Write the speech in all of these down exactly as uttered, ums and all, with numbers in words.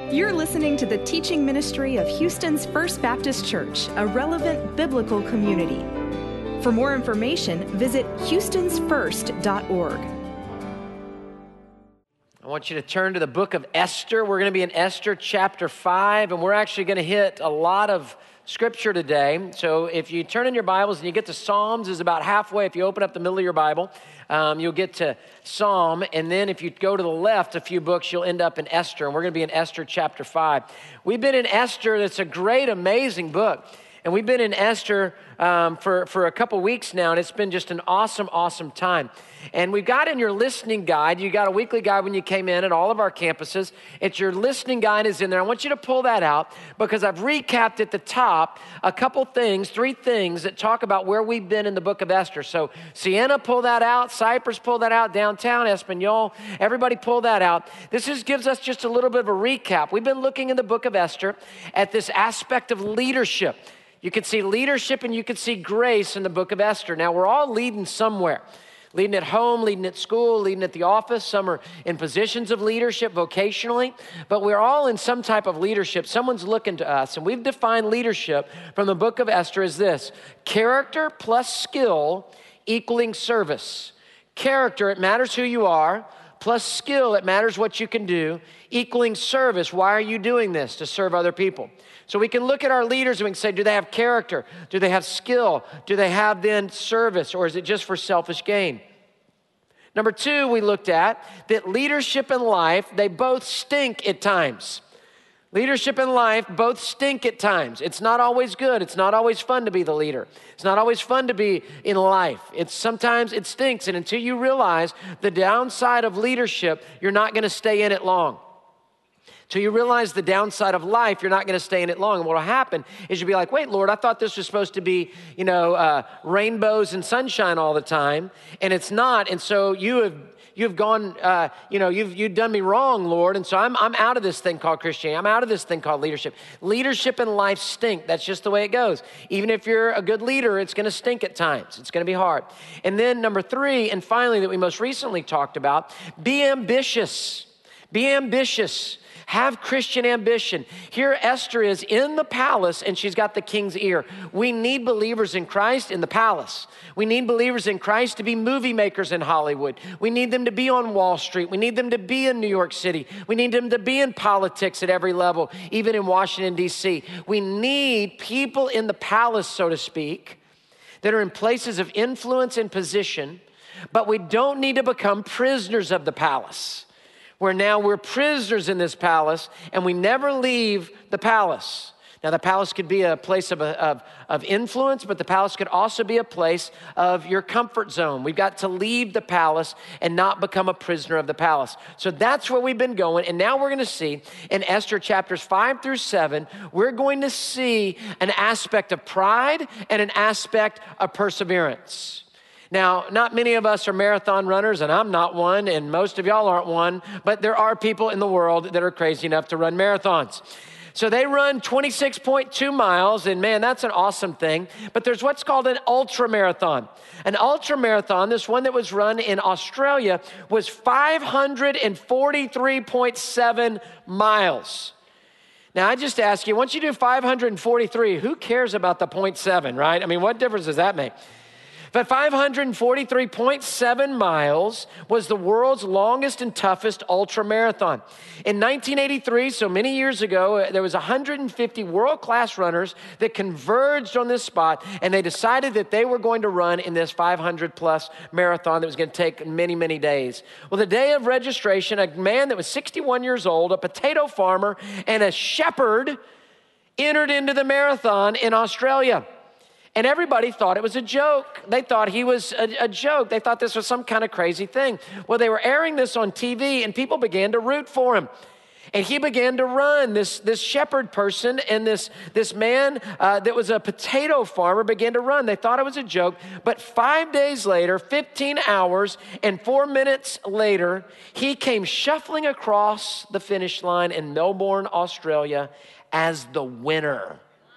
You're listening to the teaching ministry of Houston's First Baptist Church, a relevant biblical community. For more information, visit houstons first dot org. I want you to turn to the book of Esther. We're going to be in Esther chapter five, and we're actually going to hit a lot of scripture today. So if you turn in your Bibles and you get to Psalms, is about halfway. If you open up the middle of your Bible, um, you'll get to Psalm. And then if you go to the left a few books, you'll end up in Esther. And we're going to be in Esther chapter five. We've been in Esther. It's a great, amazing book. And we've been in Esther um, for, for a couple weeks now, and it's been just an awesome, awesome time. And we've got in your listening guide, you got a weekly guide when you came in at all of our campuses. It's your listening guide is in there. I want you to pull that out because I've recapped at the top a couple things, three things that talk about where we've been in the book of Esther. So Sienna, pull that out. Cypress, pull that out. Downtown, Espanol, everybody pull that out. This is, gives us just a little bit of a recap. We've been looking in the book of Esther at this aspect of leadership. You can see leadership and you can see grace in the book of Esther. Now, we're all leading somewhere. Leading at home, leading at school, leading at the office. Some are in positions of leadership vocationally, but we're all in some type of leadership. Someone's looking to us, and we've defined leadership from the book of Esther as this: character plus skill equaling service. Character, it matters who you are, plus skill, it matters what you can do, equaling service. Why are you doing this? To serve other people. So we can look at our leaders and we can say, do they have character? Do they have skill? Do they have then service? Or is it just for selfish gain? Number two, we looked at that leadership and life, they both stink at times. Leadership and life both stink at times. It's not always good. It's not always fun to be the leader. It's not always fun to be in life. It's sometimes it stinks. And until you realize the downside of leadership, you're not going to stay in it long. Till you realize the downside of life, you're not going to stay in it long. And what will happen is you'll be like, wait, Lord, I thought this was supposed to be, you know, uh, rainbows and sunshine all the time, and it's not. And so you have you've gone, uh, you know, you've you've done me wrong, Lord. And so I'm I'm out of this thing called Christianity. I'm out of this thing called leadership. Leadership and life stink. That's just the way it goes. Even if you're a good leader, it's going to stink at times. It's going to be hard. And then number three, and finally, that we most recently talked about, be ambitious. Be ambitious. Have Christian ambition. Here Esther is in the palace and she's got the king's ear. We need believers in Christ in the palace. We need believers in Christ to be movie makers in Hollywood. We need them to be on Wall Street. We need them to be in New York City. We need them to be in politics at every level, even in Washington, D C. We need people in the palace, so to speak, that are in places of influence and position, but we don't need to become prisoners of the palace, where now we're prisoners in this palace and we never leave the palace. Now, the palace could be a place of, of, of influence, but the palace could also be a place of your comfort zone. We've got to leave the palace and not become a prisoner of the palace. So that's where we've been going. And now we're going to see in Esther chapters five through seven, we're going to see an aspect of pride and an aspect of perseverance. Now, not many of us are marathon runners, and I'm not one, and most of y'all aren't one, but there are people in the world that are crazy enough to run marathons. So they run twenty-six point two miles, and man, that's an awesome thing. But there's what's called an ultra marathon. An ultra marathon, this one that was run in Australia, was five hundred forty-three point seven miles. Now, I just ask you, once you do five hundred forty-three, who cares about the point seven, right? I mean, what difference does that make? But five hundred forty-three point seven miles was the world's longest and toughest ultra marathon. In nineteen eighty-three, so many years ago, there was one hundred fifty world-class runners that converged on this spot, and they decided that they were going to run in this five hundred plus marathon that was going to take many, many days. Well, the day of registration, a man that was sixty-one years old, a potato farmer, and a shepherd entered into the marathon in Australia. And everybody thought it was a joke. They thought he was a, a joke. They thought this was some kind of crazy thing. Well, they were airing this on T V, and people began to root for him. And he began to run. This, this shepherd person and this, this man uh, that was a potato farmer began to run. They thought it was a joke. But five days later, fifteen hours and four minutes later, he came shuffling across the finish line in Melbourne, Australia, as the winner.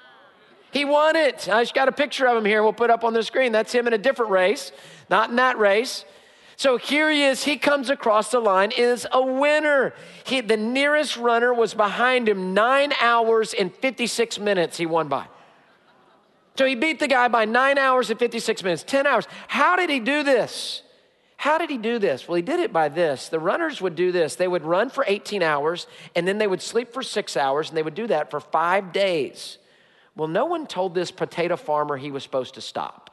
He won it. I just got a picture of him here. We'll put up on the screen. That's him in a different race, not in that race. So here he is, he comes across the line, is a winner. He, the nearest runner was behind him nine hours and fifty-six minutes he won by. So he beat the guy by nine hours and fifty-six minutes, ten hours. How did he do this? How did he do this? Well, he did it by this. The runners would do this. They would run for eighteen hours, and then they would sleep for six hours, and they would do that for five days. Well, no one told this potato farmer he was supposed to stop.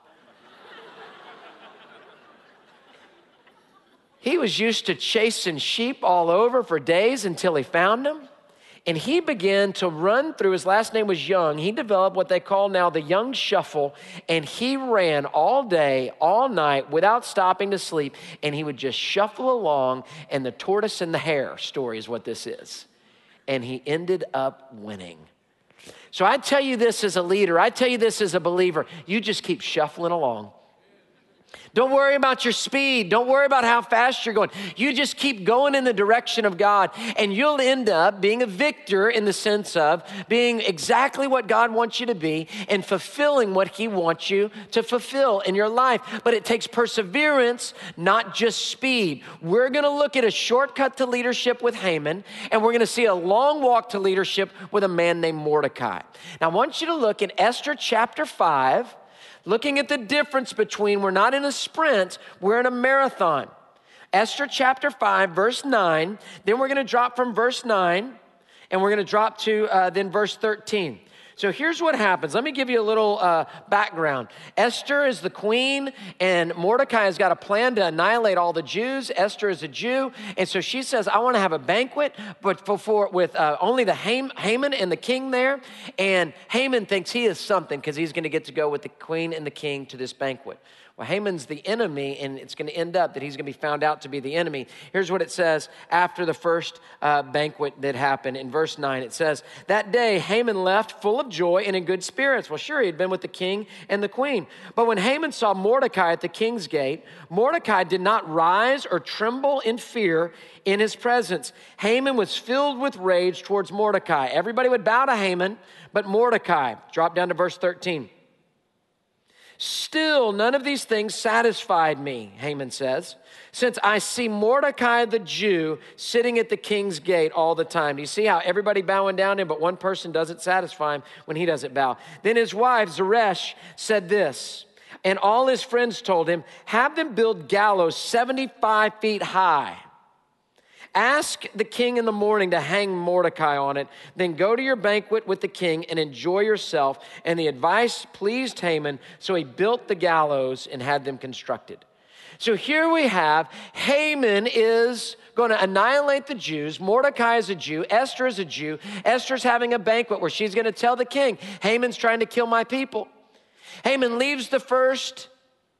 He was used to chasing sheep all over for days until he found them. And he began to run through, his last name was Young. He developed what they call now the Young Shuffle. And he ran all day, all night, without stopping to sleep. And he would just shuffle along. And the tortoise and the hare story is what this is. And he ended up winning. So I tell you this as a leader. I tell you this as a believer. You just keep shuffling along. Don't worry about your speed. Don't worry about how fast you're going. You just keep going in the direction of God, and you'll end up being a victor in the sense of being exactly what God wants you to be and fulfilling what he wants you to fulfill in your life. But it takes perseverance, not just speed. We're going to look at a shortcut to leadership with Haman, and we're going to see a long walk to leadership with a man named Mordecai. Now, I want you to look in Esther chapter five, looking at the difference between, we're not in a sprint, we're in a marathon. Esther chapter five, verse nine. Then we're going to drop from verse nine, and we're going to drop to uh, then verse thirteen. So here's what happens. Let me give you a little uh, background. Esther is the queen, and Mordecai has got a plan to annihilate all the Jews. Esther is a Jew, and so she says, I want to have a banquet, but for, for with uh, only the Ham, Haman and the king there. And Haman thinks he is something because he's going to get to go with the queen and the king to this banquet. Well, Haman's the enemy, and it's going to end up that he's going to be found out to be the enemy. Here's what it says after the first uh, banquet that happened. In verse nine, it says, that day Haman left full of joy and in good spirits. Well, sure, he had been with the king and the queen. But when Haman saw Mordecai at the king's gate, Mordecai did not rise or tremble in fear in his presence. Haman was filled with rage towards Mordecai. Everybody would bow to Haman, but Mordecai. Drop down to verse thirteen. Still, none of these things satisfied me, Haman says, since I see Mordecai the Jew sitting at the king's gate all the time. Do you see how everybody bowing down to him, but one person doesn't satisfy him when he doesn't bow? Then his wife, Zeresh, said this, and all his friends told him, have them build gallows seventy-five feet high. Ask the king in the morning to hang Mordecai on it. Then go to your banquet with the king and enjoy yourself. And the advice pleased Haman, so he built the gallows and had them constructed. So here we have Haman is going to annihilate the Jews. Mordecai is a Jew. Esther is a Jew. Esther's having a banquet where she's going to tell the king, Haman's trying to kill my people. Haman leaves the first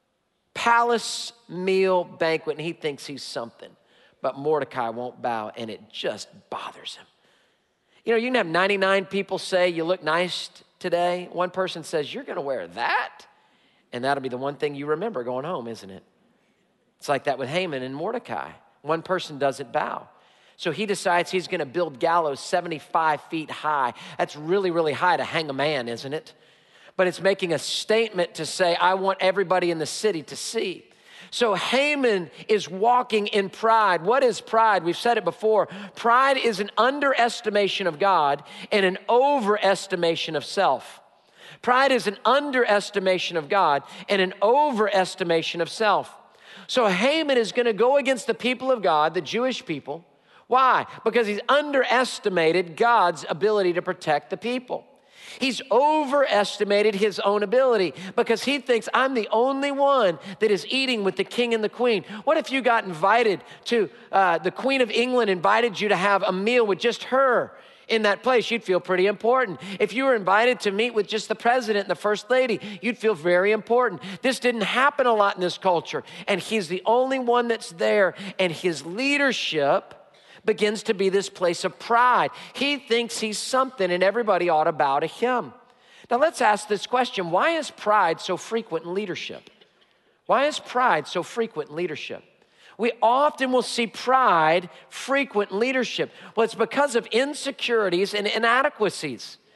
palace meal banquet, and he thinks he's something. But Mordecai won't bow, and it just bothers him. You know, you can have ninety-nine people say, you look nice today. One person says, you're going to wear that? And that'll be the one thing you remember going home, isn't it? It's like that with Haman and Mordecai. One person doesn't bow. So he decides he's going to build gallows seventy-five feet high. That's really, really high to hang a man, isn't it? But it's making a statement to say, I want everybody in the city to see. So Haman is walking in pride. What is pride? We've said it before. Pride is an underestimation of God and an overestimation of self. Pride is an underestimation of God and an overestimation of self. So Haman is going to go against the people of God, the Jewish people. Why? Because he's underestimated God's ability to protect the people. He's overestimated his own ability because he thinks I'm the only one that is eating with the king and the queen. What if you got invited to, uh, the Queen of England invited you to have a meal with just her in that place? You'd feel pretty important. If you were invited to meet with just the president and the first lady, you'd feel very important. This didn't happen a lot in this culture, and he's the only one that's there, and his leadership begins to be this place of pride. He thinks he's something and everybody ought to bow to him. Now let's ask this question. Why is pride so frequent in leadership? Why is pride so frequent in leadership? We often will see pride frequent in leadership. Well, it's because of insecurities and inadequacies.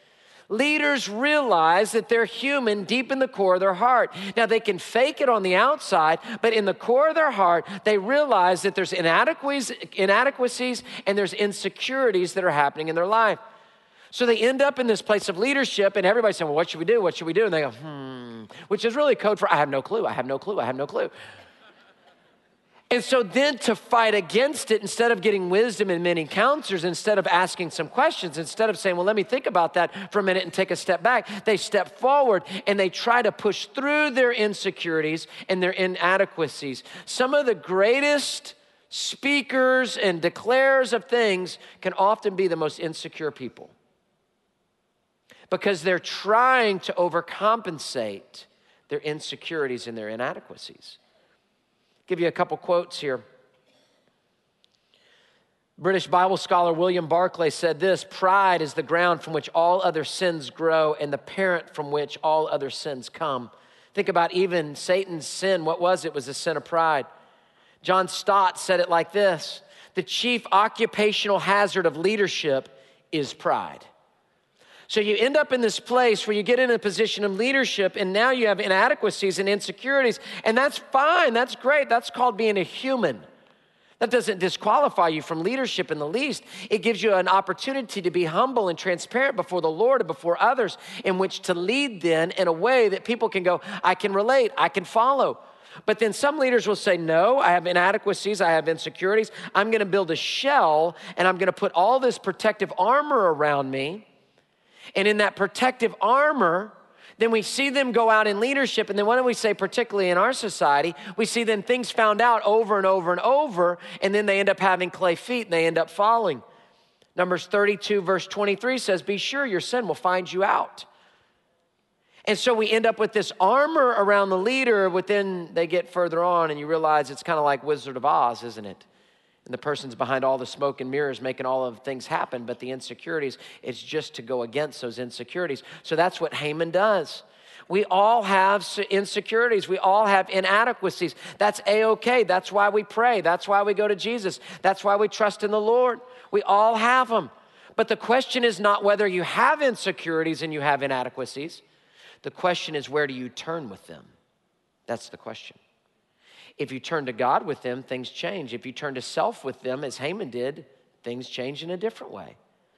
Leaders realize that they're human deep in the core of their heart. Now, they can fake it on the outside, but in the core of their heart, they realize that there's inadequacies, inadequacies and there's insecurities that are happening in their life. So they end up in this place of leadership, and everybody's saying, well, what should we do? What should we do? And they go, hmm, which is really code for, I have no clue, I have no clue, I have no clue. And so then to fight against it, instead of getting wisdom in many counselors, instead of asking some questions, instead of saying, well, let me think about that for a minute and take a step back, they step forward and they try to push through their insecurities and their inadequacies. Some of the greatest speakers and declarers of things can often be the most insecure people, because they're trying to overcompensate their insecurities and their inadequacies. Give you a couple quotes here. British Bible scholar William Barclay said this: pride is the ground from which all other sins grow and the parent from which all other sins come. Think about even Satan's sin. What was it? It was a sin of pride. John Stott said it like this: the chief occupational hazard of leadership is pride. So you end up in this place where you get in a position of leadership, and now you have inadequacies and insecurities, and that's fine, that's great, that's called being a human. That doesn't disqualify you from leadership in the least. It gives you an opportunity to be humble and transparent before the Lord and before others, in which to lead then in a way that people can go, I can relate, I can follow. But then some leaders will say, no, I have inadequacies, I have insecurities, I'm gonna build a shell, and I'm gonna put all this protective armor around me. And in that protective armor, then we see them go out in leadership. And then what do we say, particularly in our society? We see then things found out over and over and over, and then they end up having clay feet and they end up falling. Numbers thirty-two, verse twenty-three says, be sure your sin will find you out. And so we end up with this armor around the leader, but then they get further on and you realize it's kind of like Wizard of Oz, isn't it? And the person's behind all the smoke and mirrors making all of things happen, but the insecurities, it's just to go against those insecurities. So that's what Haman does. We all have insecurities. We all have inadequacies. That's A-okay. That's why we pray. That's why we go to Jesus. That's why we trust in the Lord. We all have them. But the question is not whether you have insecurities and you have inadequacies. The question is, where do you turn with them? That's the question. If you turn to God with them, things change. If you turn to self with them, as Haman did, things change in a different way.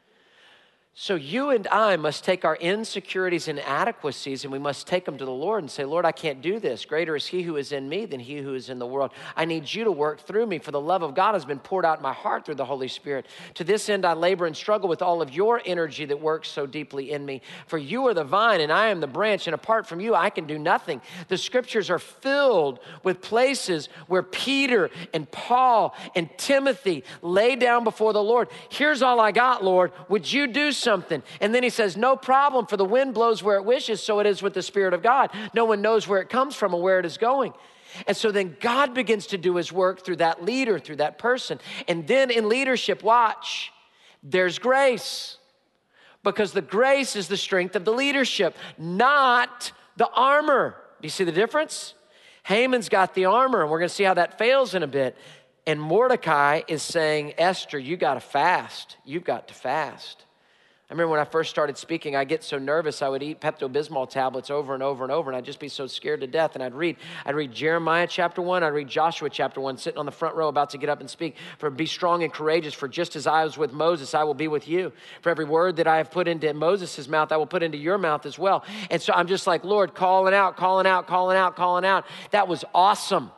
So you and I must take our insecurities and inadequacies, and we must take them to the Lord and say, Lord, I can't do this. Greater is he who is in me than he who is in the world. I need you to work through me, for the love of God has been poured out in my heart through the Holy Spirit. To this end, I labor and struggle with all of your energy that works so deeply in me. For you are the vine and I am the branch, and apart from you, I can do nothing. The scriptures are filled with places where Peter and Paul and Timothy lay down before the Lord. Here's all I got, Lord. Would you do something? Something. And then he says, no problem, for the wind blows where it wishes, so it is with the Spirit of God. No one knows where it comes from or where it is going. And so then God begins to do his work through that leader, through that person. And then in leadership, watch, there's grace. Because the grace is the strength of the leadership, not the armor. Do you see the difference? Haman's got the armor, and we're going to see how that fails in a bit. And Mordecai is saying, Esther, you got to fast. You've got to fast. I remember when I first started speaking, I get so nervous, I would eat Pepto-Bismol tablets over and over and over, and I'd just be so scared to death. And I'd read, I'd read Jeremiah chapter one, I'd read Joshua chapter one, sitting on the front row about to get up and speak. For be strong and courageous, for just as I was with Moses, I will be with you. For every word that I have put into Moses' mouth, I will put into your mouth as well. And so I'm just like, Lord, calling out, calling out, calling out, calling out. That was awesome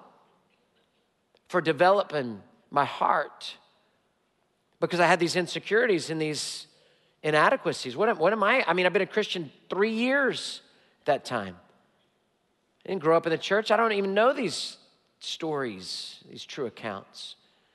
for developing my heart, because I had these insecurities and these inadequacies. What am, what am I? I mean, I've been a Christian three years at that time. I didn't grow up in the church. I don't even know these stories, these true accounts.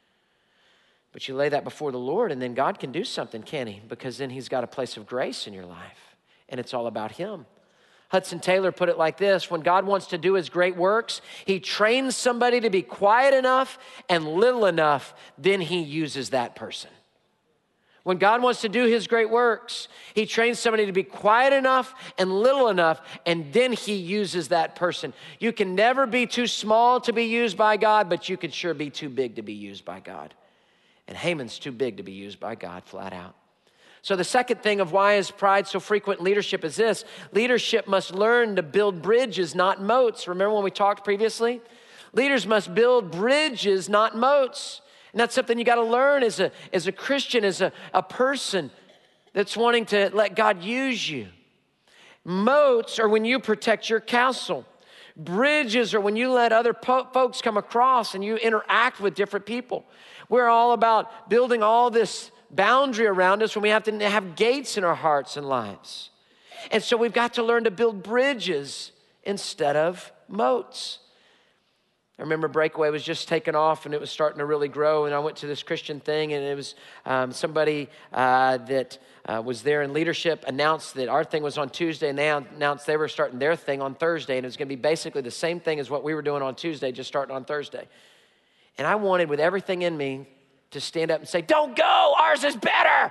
But you lay that before the Lord, and then God can do something, can he? Because then he's got a place of grace in your life, and it's all about him. Hudson Taylor put it like this: when God wants to do his great works, he trains somebody to be quiet enough and little enough, then he uses that person. When God wants to do his great works, he trains somebody to be quiet enough and little enough, and then he uses that person. You can never be too small to be used by God, but you can sure be too big to be used by God. And Haman's too big to be used by God, flat out. So the second thing of why is pride so frequent in leadership is this: leadership must learn to build bridges, not moats. Remember when we talked previously? Leaders must build bridges, not moats. And that's something you got to learn as a, as a Christian, as a, a person that's wanting to let God use you. Moats are when you protect your castle. Bridges are when you let other po- folks come across and you interact with different people. We're all about building all this boundary around us when we have to have gates in our hearts and lives. And so we've got to learn to build bridges instead of moats. I remember Breakaway was just taking off and it was starting to really grow, and I went to this Christian thing, and it was um, somebody uh, that uh, was there in leadership announced that our thing was on Tuesday, and they announced they were starting their thing on Thursday, and it was going to be basically the same thing as what we were doing on Tuesday, just starting on Thursday. And I wanted with everything in me to stand up and say, "Don't go, ours is better."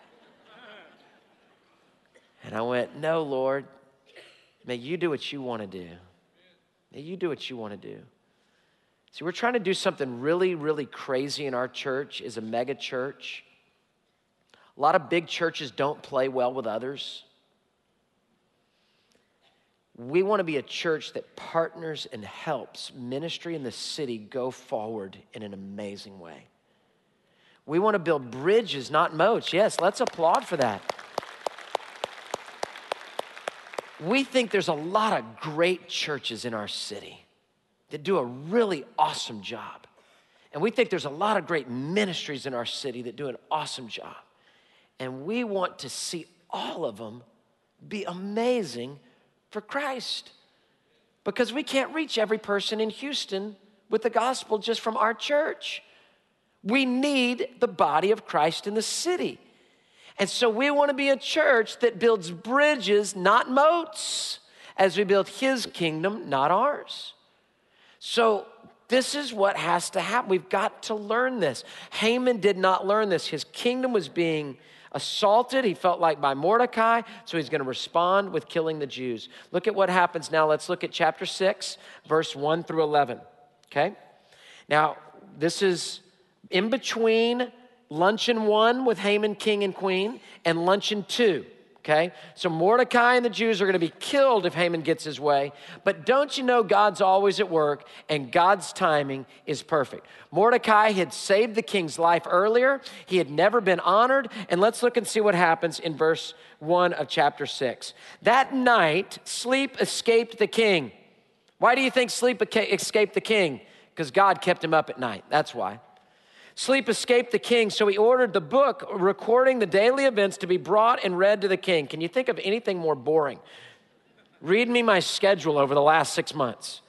And I went, "No, Lord, may you do what you want to do. May you do what you want to do." See, we're trying to do something really, really crazy in our church as a mega church. A lot of big churches don't play well with others. We want to be a church that partners and helps ministry in the city go forward in an amazing way. We want to build bridges, not moats. Yes, let's applaud for that. We think there's a lot of great churches in our city that do a really awesome job. And we think there's a lot of great ministries in our city that do an awesome job. And we want to see all of them be amazing for Christ. Because we can't reach every person in Houston with the gospel just from our church. We need the body of Christ in the city. And so we want to be a church that builds bridges, not moats, as we build his kingdom, not ours. So this is what has to happen. We've got to learn this. Haman did not learn this. His kingdom was being assaulted, he felt like, by Mordecai, so he's going to respond with killing the Jews. Look at what happens now. Let's look at chapter six, verse one through eleven, okay? Now, this is in between luncheon one with Haman, king and queen, and luncheon two. Okay, so Mordecai and the Jews are going to be killed if Haman gets his way. But don't you know God's always at work and God's timing is perfect. Mordecai had saved the king's life earlier. He had never been honored. And let's look and see what happens in verse one of chapter six. That night, sleep escaped the king. Why do you think sleep escaped the king? Because God kept him up at night. That's why. Sleep escaped the king, so he ordered the book recording the daily events to be brought and read to the king. Can you think of anything more boring? Read me my schedule over the last six months.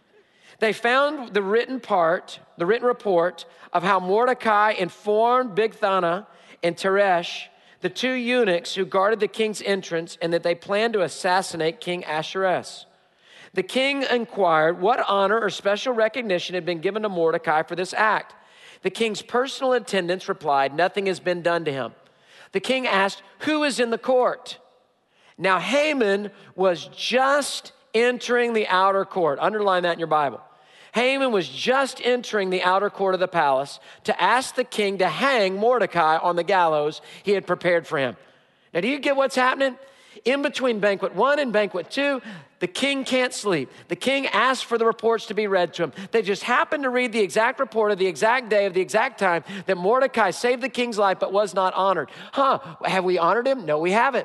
They found the written part, the written report of how Mordecai informed Bigthana and Teresh, the two eunuchs who guarded the king's entrance, and that they planned to assassinate King Ahasuerus. The king inquired what honor or special recognition had been given to Mordecai for this act. The king's personal attendants replied, "Nothing has been done to him." The king asked, "Who is in the court?" Now Haman was just entering the outer court. Underline that in your Bible. Haman was just entering the outer court of the palace to ask the king to hang Mordecai on the gallows he had prepared for him. Now, do you get what's happening? In between banquet one and banquet two, the king can't sleep. The king asked for the reports to be read to him. They just happened to read the exact report of the exact day of the exact time that Mordecai saved the king's life but was not honored. Huh, have we honored him? No, we haven't.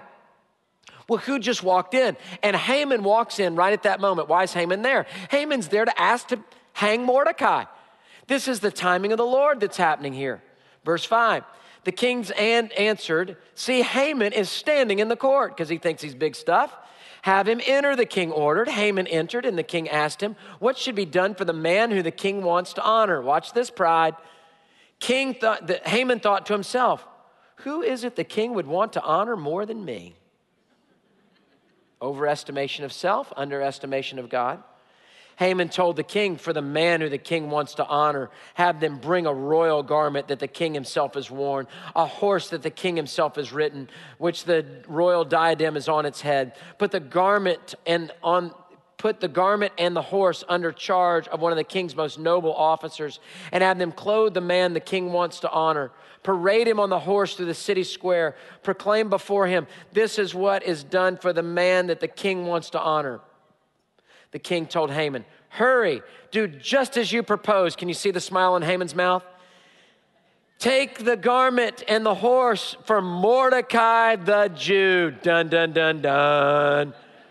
Well, who just walked in? And Haman walks in right at that moment. Why is Haman there? Haman's there to ask to hang Mordecai. This is the timing of the Lord that's happening here. Verse five. The king's an answered, "See, Haman is standing in the court," because he thinks he's big stuff. "Have him enter," the king ordered. Haman entered, and the king asked him, "What should be done for the man who the king wants to honor?" Watch this, pride. King thought that Haman thought to himself, "Who is it the king would want to honor more than me?" Overestimation of self, underestimation of God. Haman told the king, "For the man who the king wants to honor, have them bring a royal garment that the king himself has worn, a horse that the king himself has ridden, which the royal diadem is on its head. Put the garment and on put the garment and the horse under charge of one of the king's most noble officers and have them clothe the man the king wants to honor. Parade him on the horse through the city square. Proclaim before him, this is what is done for the man that the king wants to honor. The king told Haman, hurry, do just as you propose. Can you see the smile on Haman's mouth? Take the garment and the horse for Mordecai the Jew. Dun, dun, dun, dun.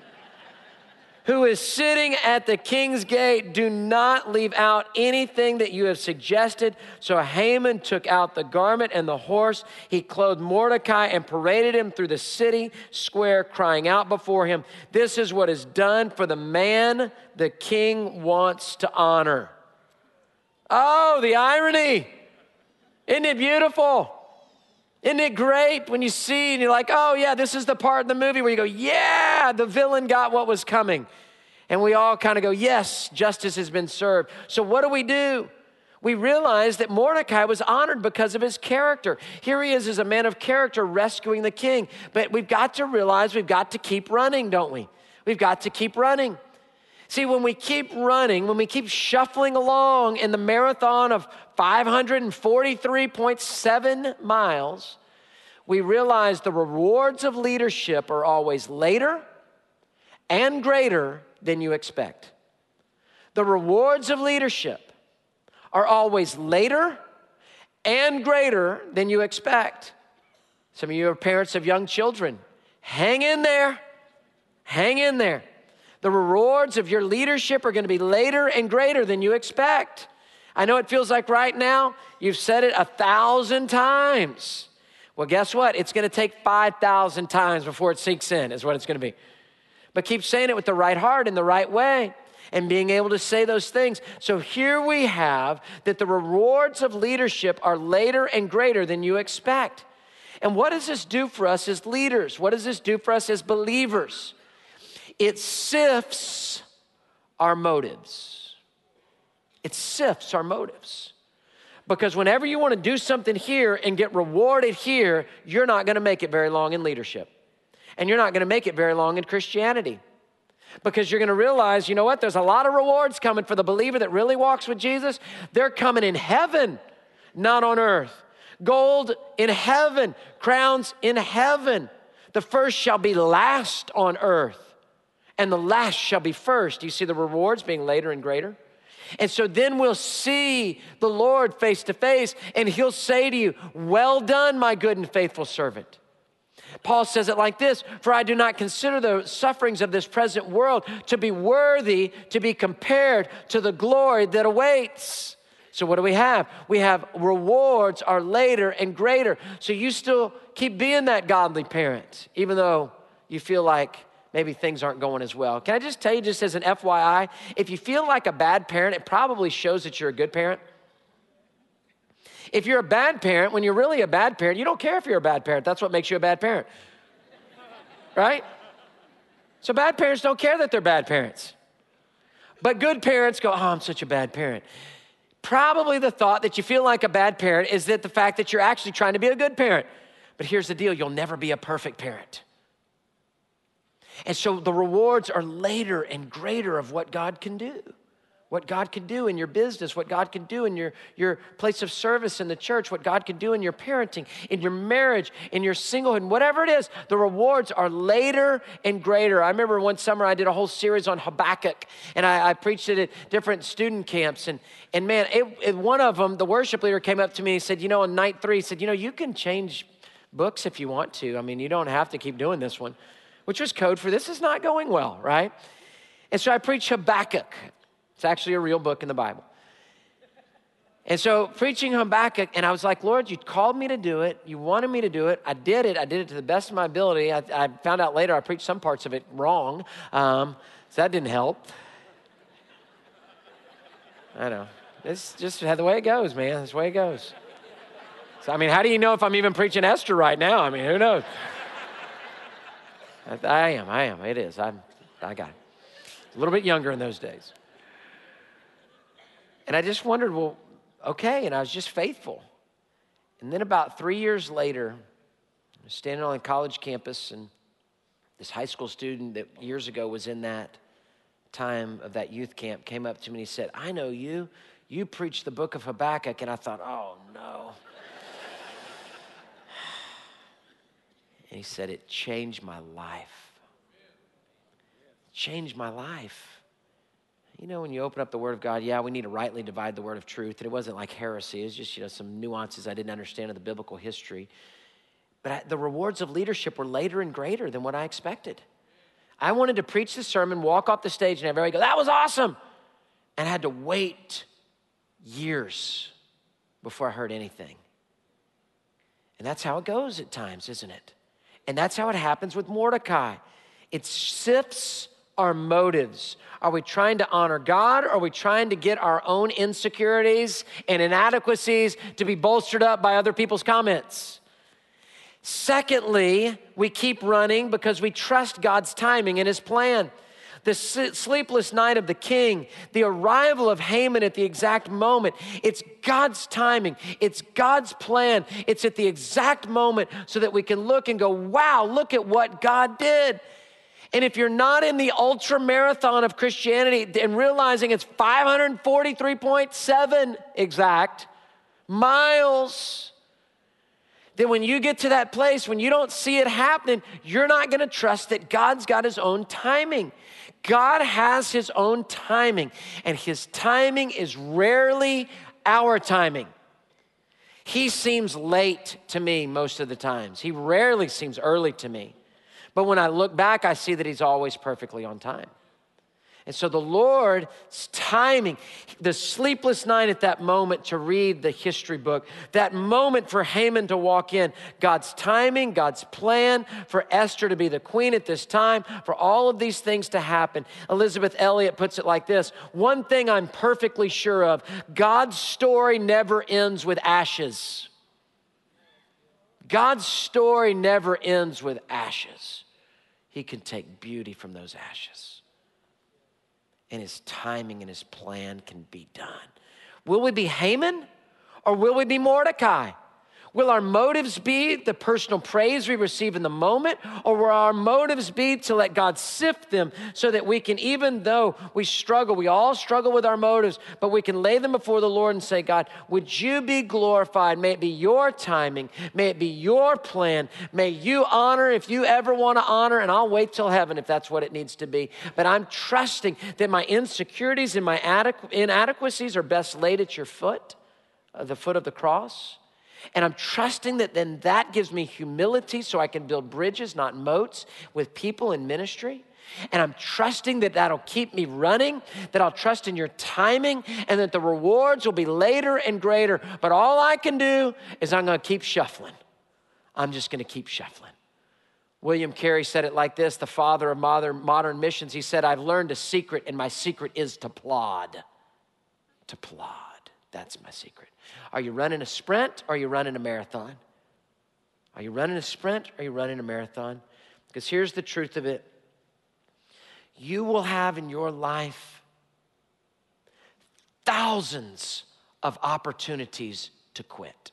Who is sitting at the king's gate. Do not leave out anything that you have suggested. So Haman took out the garment and the horse. He clothed Mordecai and paraded him through the city square, crying out before him, this is what is done for the man the king wants to honor. Oh, the irony. Isn't it beautiful? Isn't it great when you see and you're like, oh yeah, this is the part in the movie where you go, yeah, the villain got what was coming. And we all kind of go, yes, justice has been served. So what do we do? We realize that Mordecai was honored because of his character. Here he is as a man of character rescuing the king. But we've got to realize we've got to keep running, don't we? We've got to keep running. See, when we keep running, when we keep shuffling along in the marathon of five hundred forty-three point seven miles, we realize the rewards of leadership are always later and greater than you expect. The rewards of leadership are always later and greater than you expect. Some of you are parents of young children. Hang in there. Hang in there. The rewards of your leadership are going to be later and greater than you expect. I know it feels like right now, you've said it a thousand times. Well, guess what? It's going to take five thousand times before it sinks in, is what it's going to be. But keep saying it with the right heart in the right way and being able to say those things. So here we have that the rewards of leadership are later and greater than you expect. And what does this do for us as leaders? What does this do for us as believers? It sifts our motives. It sifts our motives. Because whenever you want to do something here and get rewarded here, you're not going to make it very long in leadership. And you're not going to make it very long in Christianity. Because you're going to realize, you know what? There's a lot of rewards coming for the believer that really walks with Jesus. They're coming in heaven, not on earth. Gold in heaven, crowns in heaven. The first shall be last on earth, and the last shall be first. Do you see the rewards being later and greater? And so then we'll see the Lord face to face, and he'll say to you, well done, my good and faithful servant. Paul says it like this, for I do not consider the sufferings of this present world to be worthy to be compared to the glory that awaits. So what do we have? We have rewards are later and greater. So you still keep being that godly parent, even though you feel like maybe things aren't going as well. Can I just tell you, just as an F Y I, if you feel like a bad parent, it probably shows that you're a good parent. If you're a bad parent, when you're really a bad parent, you don't care if you're a bad parent. That's what makes you a bad parent, right? So bad parents don't care that they're bad parents. But good parents go, oh, I'm such a bad parent. Probably the thought that you feel like a bad parent is that the fact that you're actually trying to be a good parent. But here's the deal, you'll never be a perfect parent. And so the rewards are later and greater of what God can do. What God can do in your business, what God can do in your, your place of service in the church, what God can do in your parenting, in your marriage, in your singlehood, whatever it is, the rewards are later and greater. I remember one summer I did a whole series on Habakkuk, and I, I preached it at different student camps. And, and man, it, it, one of them, the worship leader came up to me and said, you know, on night three, he said, you know, you can change books if you want to. I mean, you don't have to keep doing this one, which was code for this is not going well, right? And so I preached Habakkuk. It's actually a real book in the Bible. And so preaching Habakkuk, and I was like, Lord, you called me to do it. You wanted me to do it. I did it. I did it to the best of my ability. I, I found out later I preached some parts of it wrong. Um, so that didn't help. I know. It's just the way it goes, man. It's the way it goes. So, I mean, how do you know if I'm even preaching Esther right now? I mean, who knows? I, I am. I am. It is. I'm, I got it. A little bit younger in those days. And I just wondered, well, okay, and I was just faithful. And then about three years later, I was standing on a college campus, and this high school student that years ago was in that time of that youth camp, came up to me and he said, I know you. You preached the book of Habakkuk. And I thought, oh, no. And he said, it changed my life. Changed my life. You know, when you open up the Word of God, yeah, we need to rightly divide the word of truth. And it wasn't like heresy. It was just, you know, some nuances I didn't understand of the biblical history. But I, the rewards of leadership were later and greater than what I expected. I wanted to preach the sermon, walk off the stage, and everybody go, that was awesome. And I had to wait years before I heard anything. And that's how it goes at times, isn't it? And that's how it happens with Mordecai. It sifts our motives. Are we trying to honor God, or are we trying to get our own insecurities and inadequacies to be bolstered up by other people's comments? Secondly, we keep running because we trust God's timing and his plan. The sleepless night of the king, the arrival of Haman at the exact moment. It's God's timing. It's God's plan. It's at the exact moment so that we can look and go, wow, look at what God did. And if you're not in the ultra marathon of Christianity and realizing it's five hundred forty-three point seven exact miles, then when you get to that place, when you don't see it happening, you're not going to trust that God's got his own timing. God has his own timing, and his timing is rarely our timing. He seems late to me most of the times. He rarely seems early to me. But when I look back, I see that he's always perfectly on time. And so the Lord's timing, the sleepless night at that moment to read the history book, that moment for Haman to walk in, God's timing, God's plan for Esther to be the queen at this time, for all of these things to happen. Elizabeth Elliot puts it like this: one thing I'm perfectly sure of, God's story never ends with ashes. God's story never ends with ashes. He can take beauty from those ashes. And his timing and his plan can be done. Will we be Haman, or will we be Mordecai? Will our motives be the personal praise we receive in the moment, or will our motives be to let God sift them so that we can, even though we struggle, we all struggle with our motives, but we can lay them before the Lord and say, God, would you be glorified? May it be your timing. May it be your plan. May you honor if you ever want to honor, and I'll wait till heaven if that's what it needs to be. But I'm trusting that my insecurities and my adequ- inadequacies are best laid at your foot, uh, the foot of the cross. And I'm trusting that then that gives me humility so I can build bridges, not moats, with people in ministry. And I'm trusting that that'll keep me running, that I'll trust in your timing, and that the rewards will be later and greater. But all I can do is I'm going to keep shuffling. I'm just going to keep shuffling. William Carey said it like this, the father of modern, modern missions. He said, I've learned a secret, and my secret is to plod. To plod. That's my secret. Are you running a sprint, or are you running a marathon? Are you running a sprint, or are you running a marathon? Because here's the truth of it. You will have in your life thousands of opportunities to quit.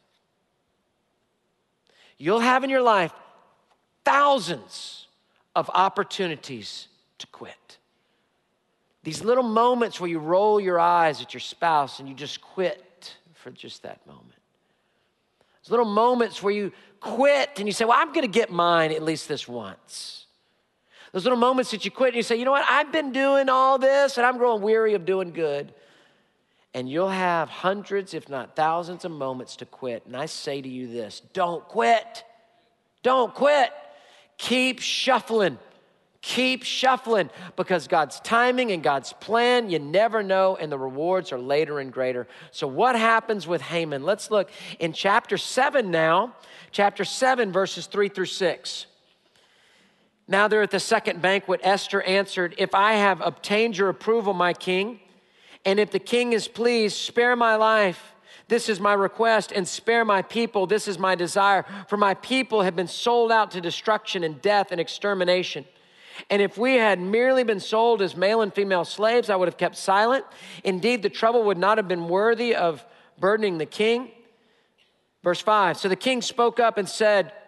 You'll have in your life thousands of opportunities to quit. These little moments where you roll your eyes at your spouse and you just quit for just that moment. Those little moments where you quit and you say, well, I'm going to get mine at least this once. Those little moments that you quit and you say, you know what, I've been doing all this and I'm growing weary of doing good. And you'll have hundreds, if not thousands of moments to quit. And I say to you this, don't quit. Don't quit. Keep shuffling. Keep shuffling, because God's timing and God's plan, you never know, and the rewards are later and greater. So what happens with Haman? Let's look in chapter seven now, chapter seven, verses three through six. Now they're at the second banquet. Esther answered, if I have obtained your approval, my king, and if the king is pleased, spare my life. This is my request, and spare my people. This is my desire, for my people have been sold out to destruction and death and extermination. And if we had merely been sold as male and female slaves, I would have kept silent. Indeed, the trouble would not have been worthy of burdening the king. Verse five, so the king spoke up and said,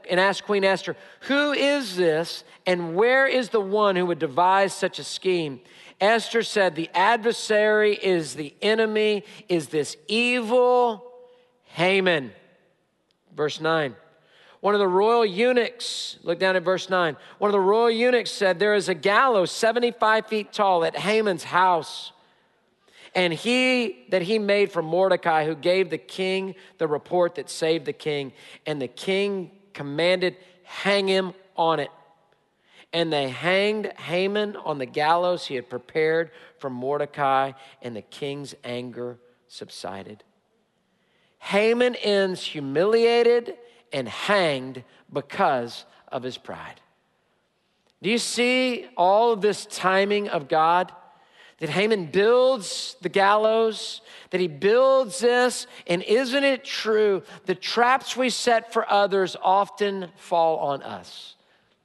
and asked Queen Esther, "Who is this, and where is the one who would devise such a scheme?" Esther said, "The adversary is the enemy, is this evil Haman." Verse nine. One of the royal eunuchs, look down at verse nine. One of the royal eunuchs said, "There is a gallows seventy-five feet tall at Haman's house, and he that he made for Mordecai, who gave the king the report that saved the king. And the king commanded, hang him on it. And they hanged Haman on the gallows he had prepared for Mordecai, and the king's anger subsided." Haman ends humiliated and hanged because of his pride. Do you see all of this timing of God? That Haman builds the gallows, that he builds this, and isn't it true, the traps we set for others often fall on us?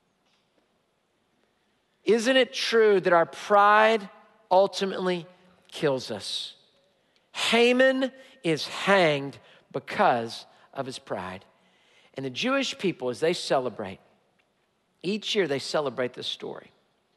Isn't it true that our pride ultimately kills us? Haman is hanged because of his pride. And the Jewish people, as they celebrate, each year they celebrate this story.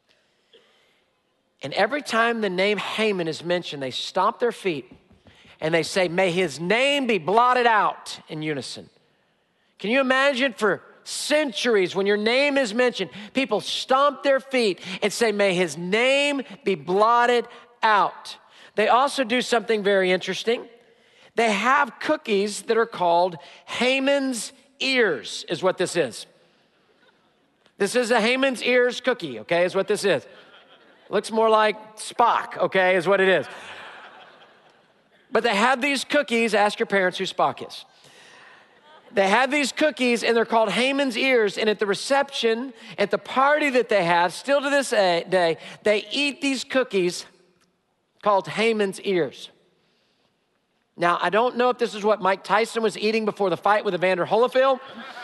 And every time the name Haman is mentioned, they stomp their feet and they say, "May his name be blotted out," in unison. Can you imagine for centuries when your name is mentioned, people stomp their feet and say, "May his name be blotted out." They also do something very interesting. They have cookies that are called Haman's ears, is what this is. This is a Haman's ears cookie, okay, is what this is. Looks more like Spock, okay, is what it is. But they have these cookies. Ask your parents who Spock is. They have these cookies, and they're called Haman's ears. And at the reception, at the party that they have, still to this day, they eat these cookies called Haman's ears. Now, I don't know if this is what Mike Tyson was eating before the fight with Evander Holyfield.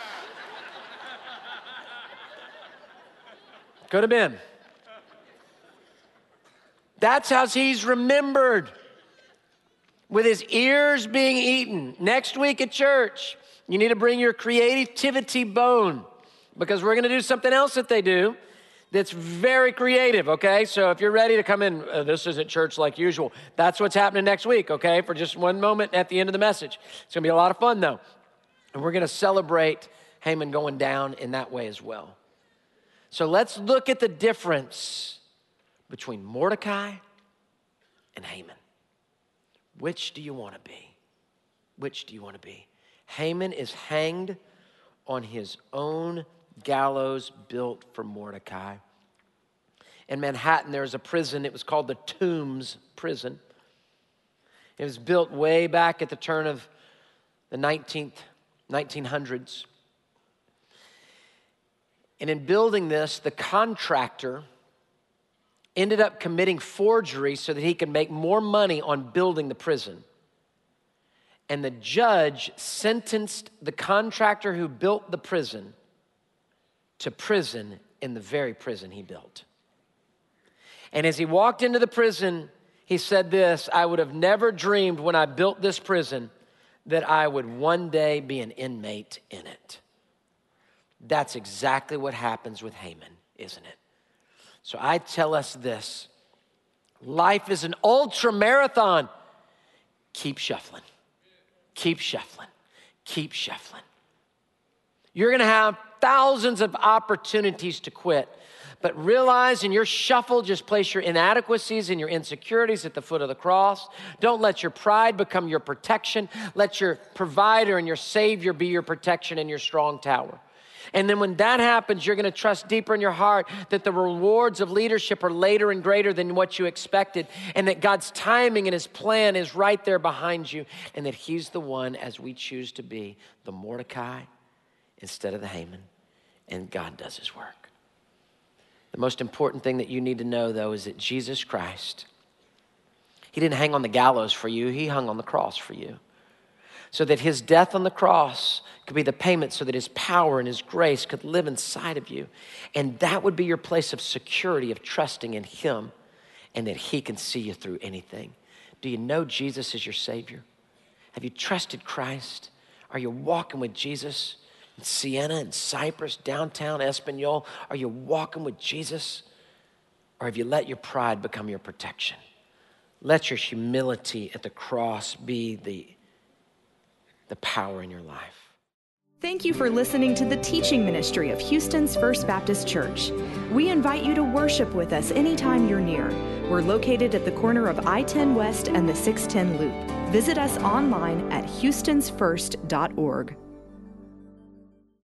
Could have been. That's how he's remembered, with his ears being eaten. Next week at church, you need to bring your creativity bone, because we're going to do something else that they do that's very creative, okay? So if you're ready to come in, uh, this isn't church like usual. That's what's happening next week, okay? For just one moment at the end of the message. It's going to be a lot of fun, though. And we're going to celebrate Haman going down in that way as well. So let's look at the difference between Mordecai and Haman. Which do you want to be? Which do you want to be? Haman is hanged on his own gallows built for Mordecai. In Manhattan, there was a prison. It was called the Tombs Prison. It was built way back at the turn of the nineteenth, nineteen hundreds. And in building this, the contractor ended up committing forgery so that he could make more money on building the prison. And the judge sentenced the contractor who built the prison to prison in the very prison he built. And as he walked into the prison, he said this: "I would have never dreamed when I built this prison that I would one day be an inmate in it." That's exactly what happens with Haman, isn't it? So I tell us this: life is an ultra marathon. Keep shuffling. Keep shuffling. Keep shuffling. You're going to have thousands of opportunities to quit, but realize in your shuffle, just place your inadequacies and your insecurities at the foot of the cross. Don't let your pride become your protection. Let your provider and your Savior be your protection and your strong tower. And then when that happens, you're going to trust deeper in your heart that the rewards of leadership are later and greater than what you expected, and that God's timing and his plan is right there behind you, and that he's the one, as we choose to be, the Mordecai instead of the Haman, and God does his work. The most important thing that you need to know, though, is that Jesus Christ, he didn't hang on the gallows for you. He hung on the cross for you, so that his death on the cross could be the payment so that his power and his grace could live inside of you. And that would be your place of security, of trusting in him, and that he can see you through anything. Do you know Jesus is your Savior? Have you trusted Christ? Are you walking with Jesus? Sienna and Cypress, downtown Espanol? Are you walking with Jesus? Or have you let your pride become your protection? Let your humility at the cross be the, the power in your life. Thank you for listening to the teaching ministry of Houston's First Baptist Church. We invite you to worship with us anytime you're near. We're located at the corner of I ten West and the six ten Loop. Visit us online at houstons first dot org.